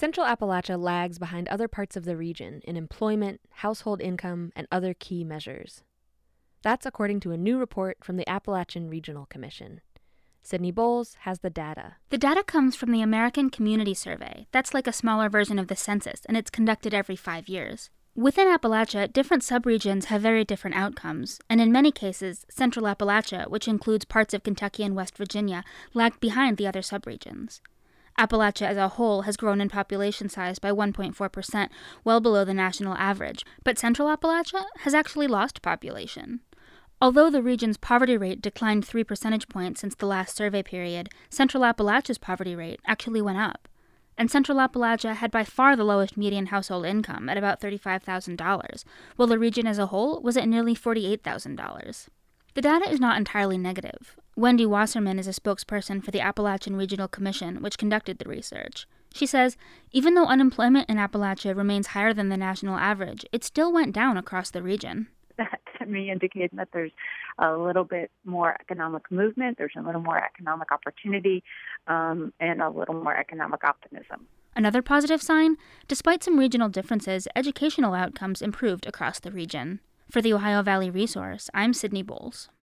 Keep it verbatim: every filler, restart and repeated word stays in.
Central Appalachia lags behind other parts of the region in employment, household income, and other key measures. That's according to a new report from the Appalachian Regional Commission. Sydney Bowles has the data. The data comes from the American Community Survey. That's like a smaller version of the census, and it's conducted every five years. Within Appalachia, different subregions have very different outcomes, and in many cases, Central Appalachia, which includes parts of Kentucky and West Virginia, lagged behind the other subregions. Appalachia as a whole has grown in population size by one point four percent, well below the national average, but Central Appalachia has actually lost population. Although the region's poverty rate declined three percentage points since the last survey period, Central Appalachia's poverty rate actually went up. And Central Appalachia had by far the lowest median household income at about thirty-five thousand dollars, while the region as a whole was at nearly forty-eight thousand dollars. The data is not entirely negative. Wendy Wasserman is a spokesperson for the Appalachian Regional Commission, which conducted the research. She says, even though unemployment in Appalachia remains higher than the national average, it still went down across the region. That to me indicates that there's a little bit more economic movement, there's a little more economic opportunity, um, and a little more economic optimism. Another positive sign, despite some regional differences, educational outcomes improved across the region. For the Ohio Valley Resource, I'm Sydney Bowles.